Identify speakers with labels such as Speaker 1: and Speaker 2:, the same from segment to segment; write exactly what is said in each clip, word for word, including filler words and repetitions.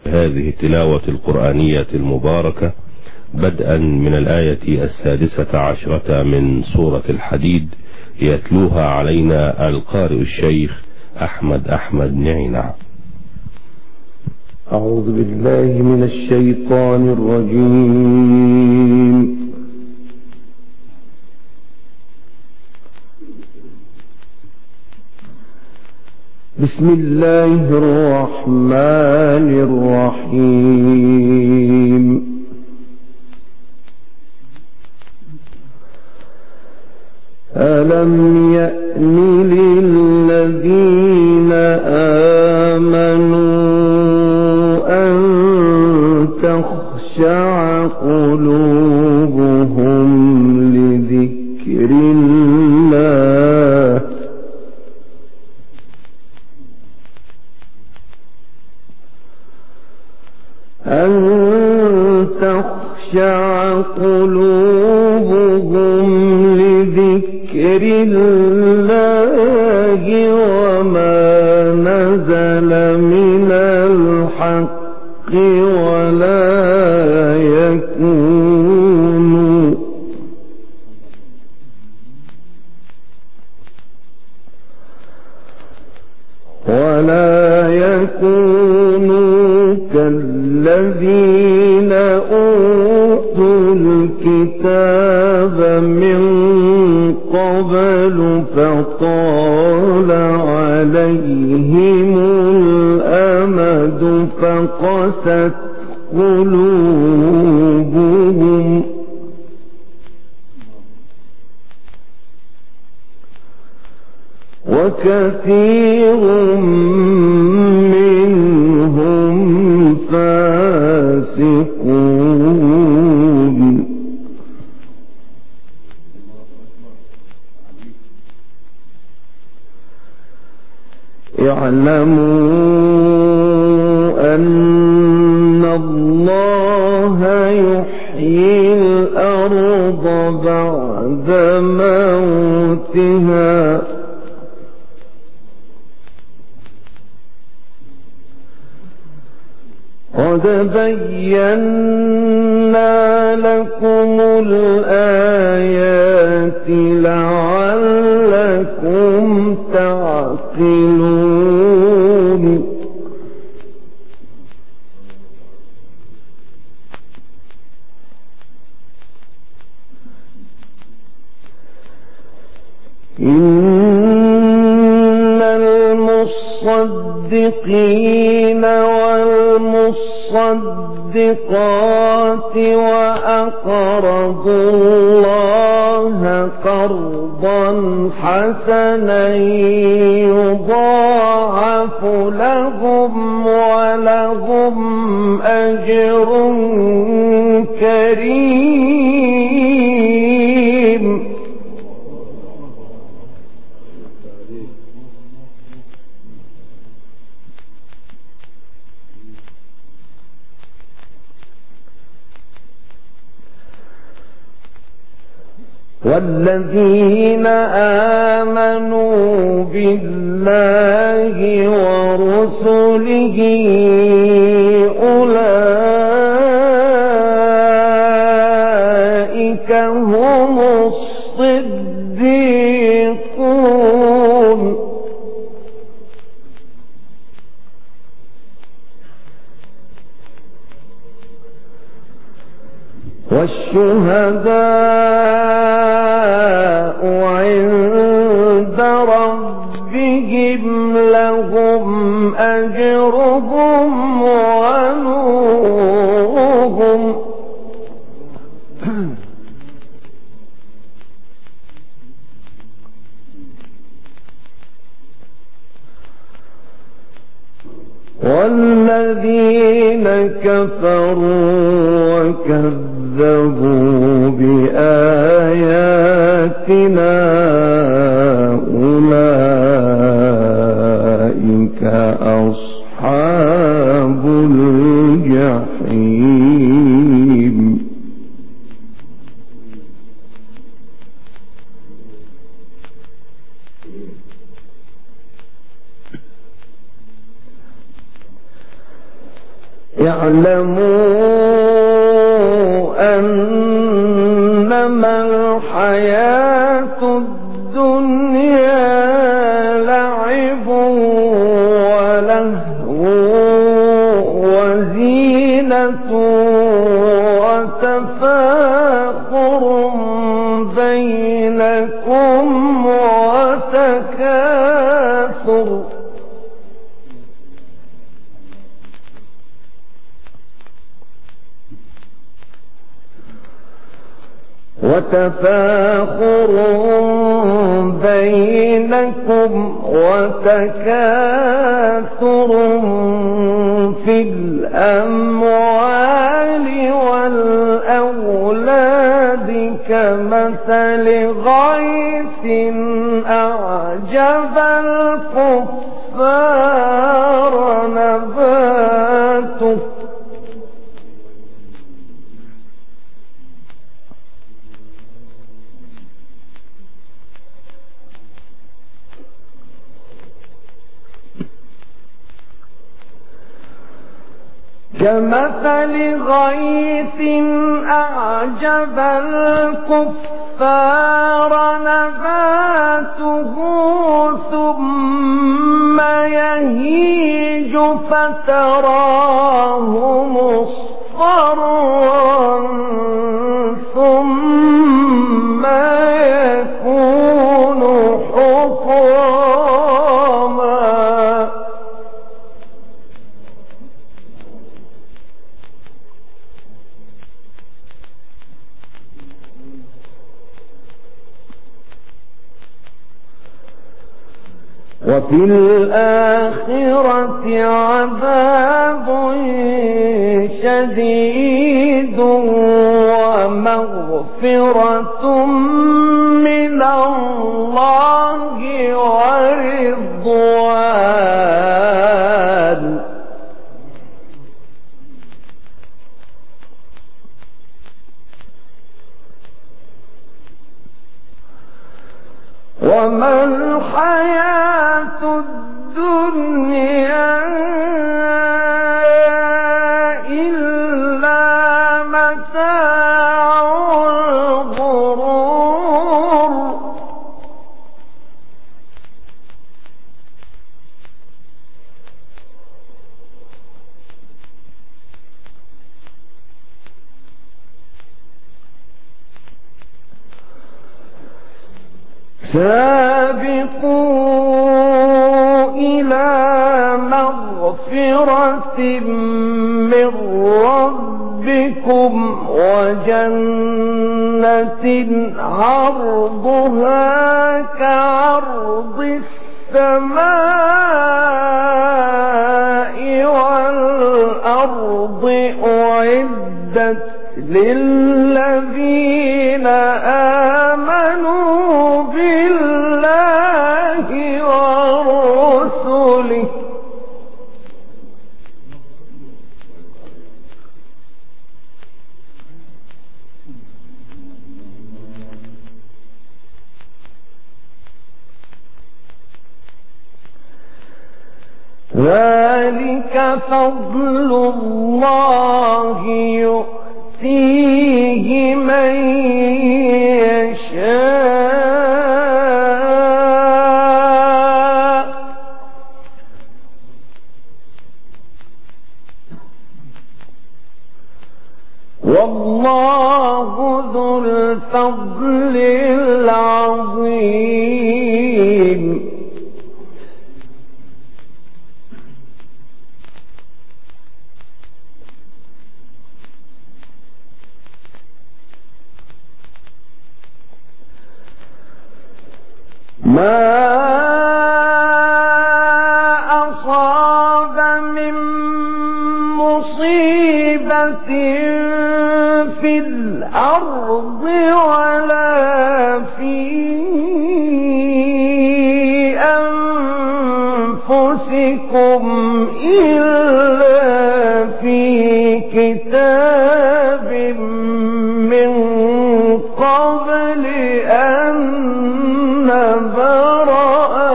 Speaker 1: هذه التلاوة القرآنية المباركة، بدءا من الآية السادسة عشرة من سورة الحديد، يتلوها علينا القارئ الشيخ أحمد أحمد نعينة.
Speaker 2: أعوذ بالله من الشيطان الرجيم. بسم الله الرحمن الرحيم. ألم يأن للذين آمنوا أن تخشع قلوبهم لذكر الله أن تخشع قلوبهم لذكر الله وما نزل من الحق ولا يكونوا ولا يكونوا كالذين أوتوا الكتاب من قبل فطال عليهم الأمد فقست قلوبهم وكثير منهم فاسقون. اعلموا أن الله يحيي الأرض بعد موتها قد بينا لكم الآيات لعلكم تعقلون. إن المصدقين والمصدقات وأقرضوا الله قرضا حسنا يضاعف لهم ولهم أجر كريم. والذين آمنوا بالله ورسله أولئك هم الصديقون والشهداء عند ربهم لهم أجرهم ونورهم والذين كفروا وكذبوا بآياتنا أولئك أصحاب الجحيم. اعلموا أنما الحياة الدنيا لعب ولهو وزينة وتفاخر بينكم وتكاثر وتفاخر بينكم وتكاثر في الأموال والأولاد كمثل غيث أعجب الكفار نباته كمثل غيث أعجب الكفار نباته ثم يهيج فتراه مصفرا ثم يكون حطاما وفي الآخرة عذاب شديد ومغفرة من الله ورضوان وما الحياة الدنيا إلا متاع الغرور سابقوا إلى مغفرة من ربكم وجنة عرضها كعرض السماء والأرض أعدت للذين آمنوا بالله ورسله ذلك فضل الله يؤتيه من يشاء والله ذو الفضل العظيم ما أصاب من مصيبة في الأرض ولا في أنفسكم إلا في كتاب من قبل أن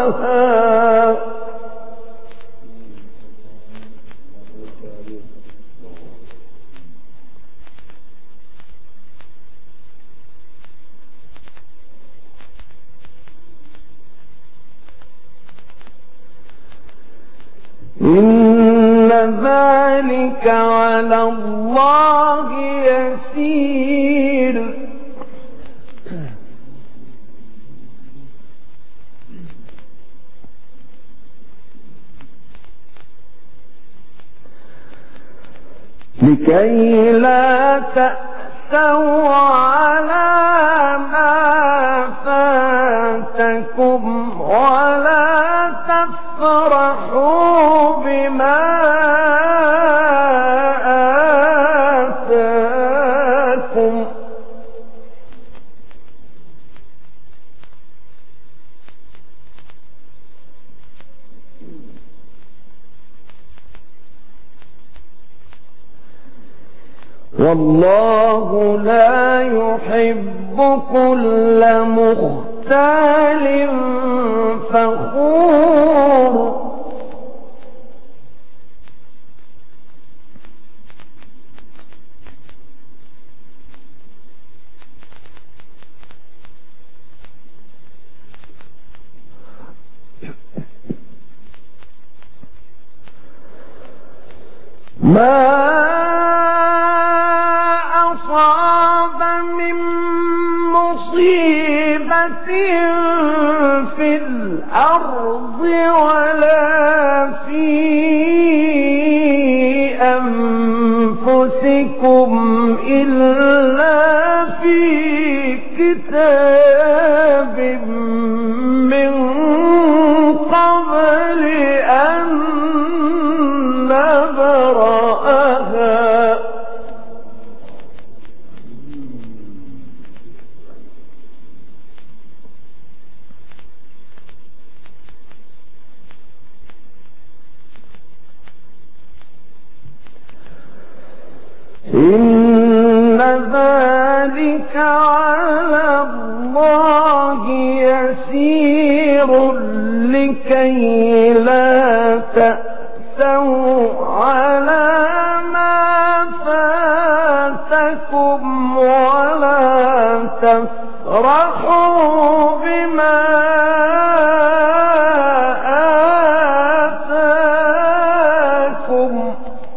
Speaker 2: نبرأها إن ذلك على الله يسير. لكي لا تأسوا على ما فاتكم ولا تفرحوا بما آتاكم. والله لا يحب كل مختال فخور. ما أصاب من مصيبة في الأرض ولا في أنفسكم إلا في كتاب من قبل أن نبرأها. إن ذلك على الله يسير. لكي لا تأسوا على ما فاتكم ولا تفرحوا بما آتاكم.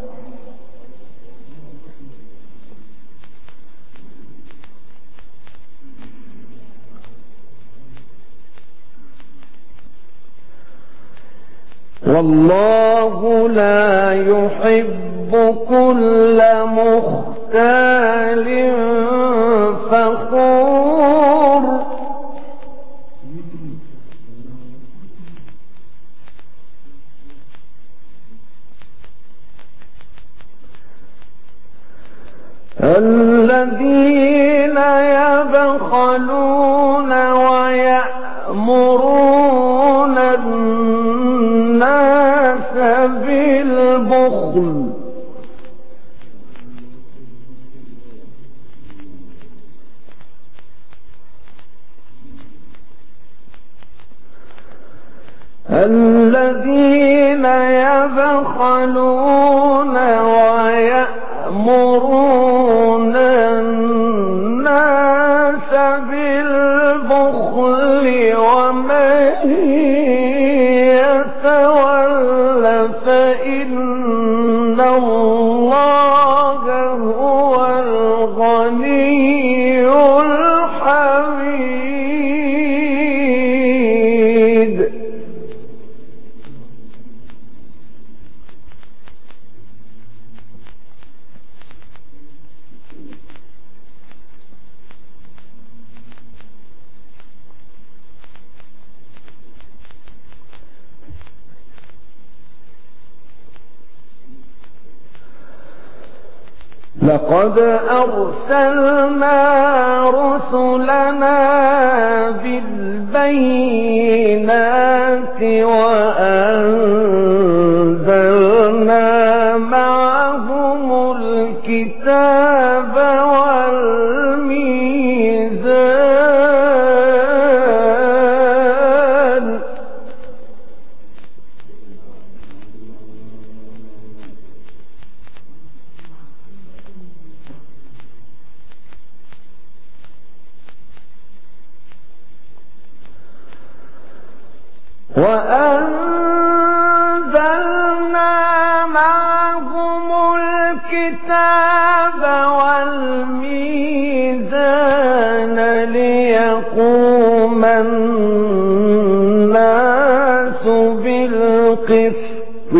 Speaker 2: والله لا يحب كل مختال فخور. الذين يبخلون ويأمرون الناس بالبخل الذين يبخلون ويأمرون الناس بالبخل ومن يتول فإن الله هو الغني الحميد. لقد أرسلنا رسلنا بالبينات وأنزلنا معهم الكتاب والميزان وأنزلنا الكتاب والميزان ليقوم الناس بالقسط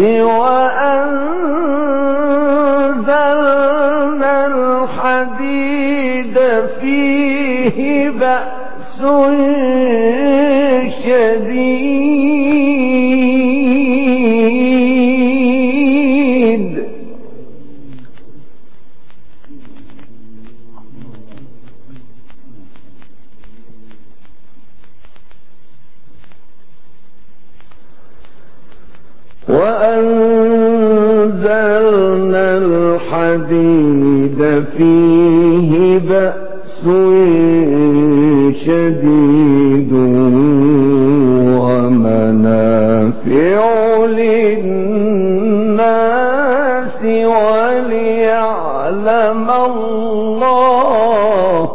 Speaker 2: وأنزلنا الحديد فيه بأس شديد وأنزلنا الحديد فيه بأس شديد ومنافع للناس وليعلم الله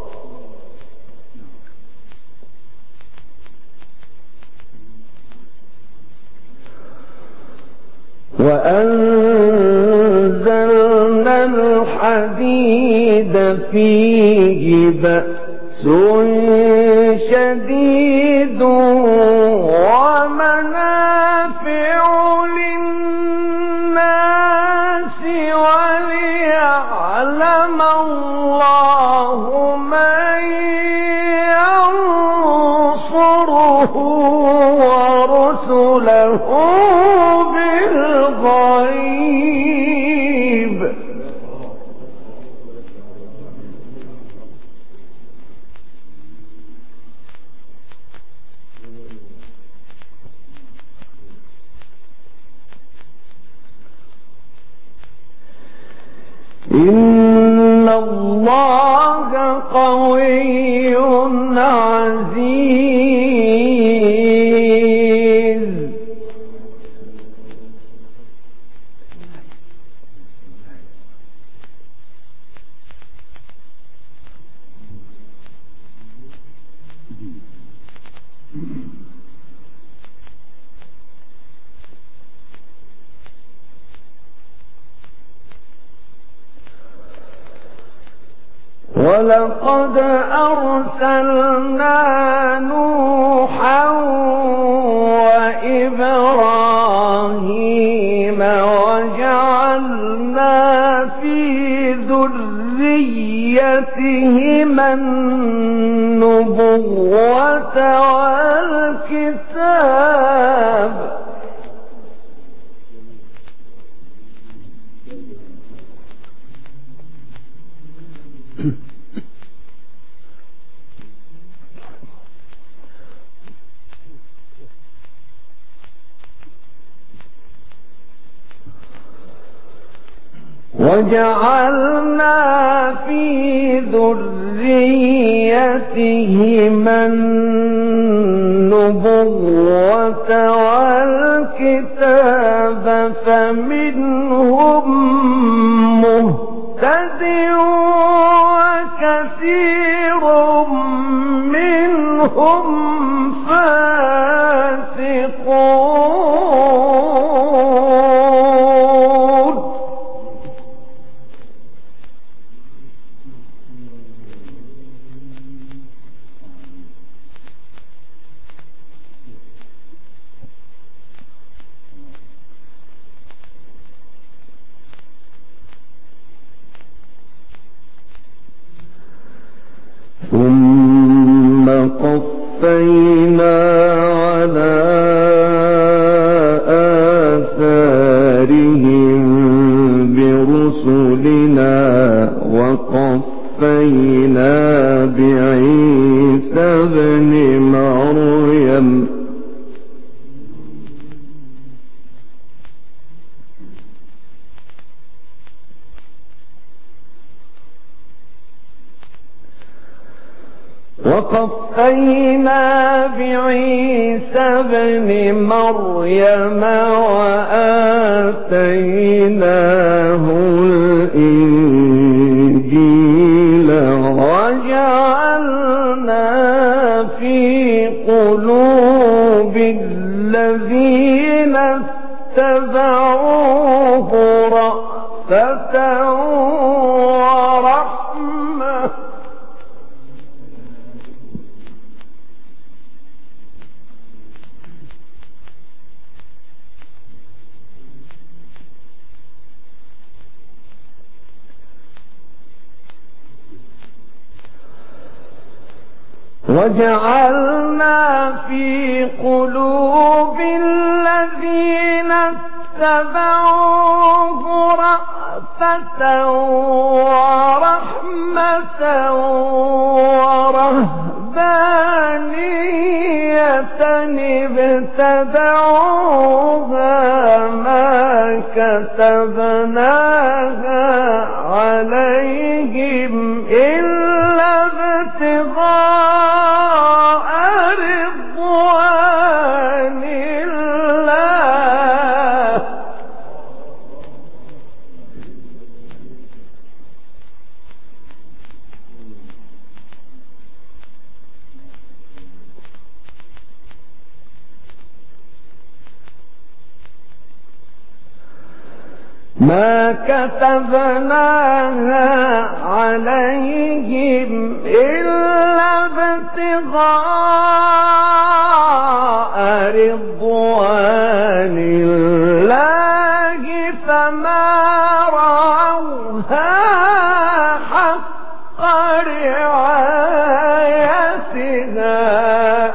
Speaker 2: وأنزلنا الحديد فيه بأس شديد ومنافع للناس وليعلم الله من ينصره ورسله بالغيب إن الله قوي عزيز ولقد أرسلنا نوحا وإبراهيم وجعلنا في ذريتهما النبوة والكتاب وجعلنا في ذريتهما النبوة والكتاب فمنهم مهتد وكثير منهم فاسقون ثم قفينا على آثارهم برسلنا وقفينا بعيسى ابن مريم وقفينا بعيسى ابن مريم وآتيناه الإنجيل وجعلنا في قلوب الذين اتبعوه رأفة رأفة ورحمة وجعلنا في قلوب الذين اتبعوه رأفة ورحمة ورهبانية ابتدعوها ما كتبناها عليهم إلا ابتغاء رضوان الله ما كتبناها عليهم إلا ابتغاء رضوان الله فما رعوها حق رعايتها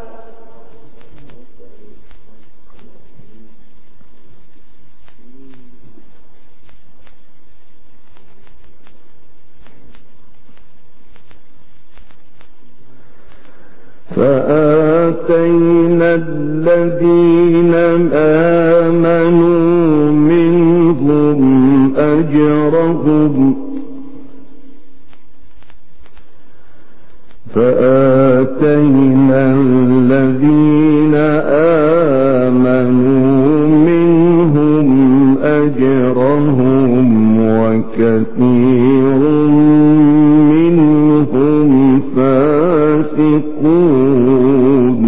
Speaker 2: فآتينا الذين آمنوا منهم أجرهم فآتينا الذين آمنوا منهم أجرهم وكثير منهم فاسقون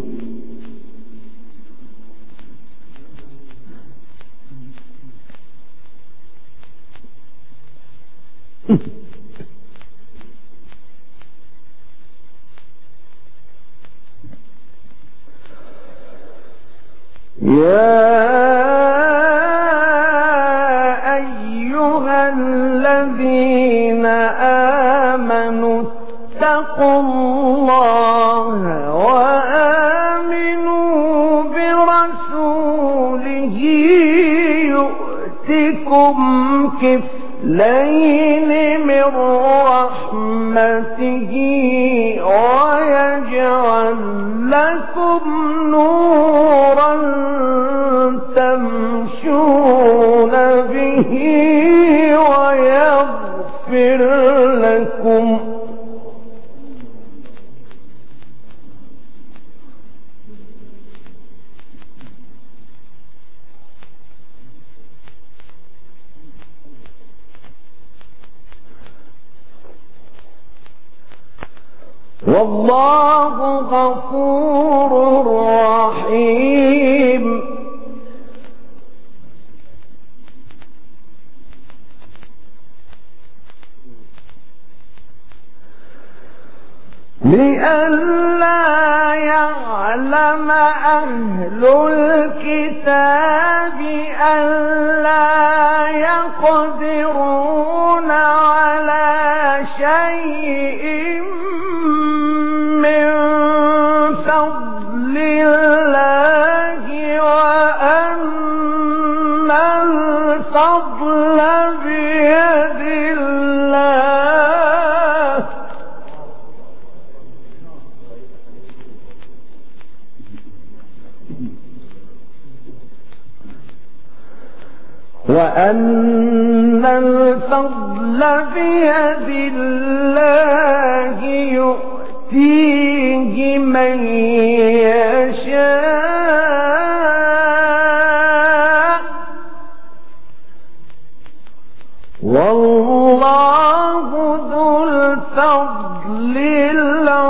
Speaker 2: يا أيها الذين آمنوا اتقوا الله وآمنوا برسوله يؤتكم كفلين من رحمته ويجعل لكم نورا تمشون به ويغفر لكم والله غفور رحيم لئلا يعلم أهل الكتاب ألا يقدرون على شيء من فضل الله وأن الفضل بيد الله وأن الفضل بيد الله يؤتيه من يشاء والله ذو الفضل العظيم